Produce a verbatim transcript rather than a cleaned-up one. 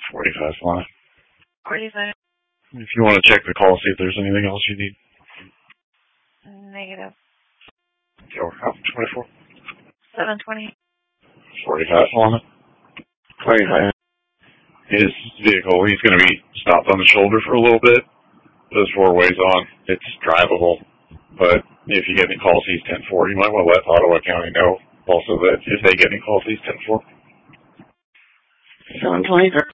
forty-five flying. forty-five. If you want to check the call, see if there's anything else you need. Negative. Go out twenty-four. seven twenty. forty-five flying. twenty-five. His vehicle, he's going to be stopped on the shoulder for a little bit. Those four ways on, it's drivable. But if you get any calls, he's ten four. You might want to let Ottawa County know also that if they get any calls, he's ten four. seven twenty.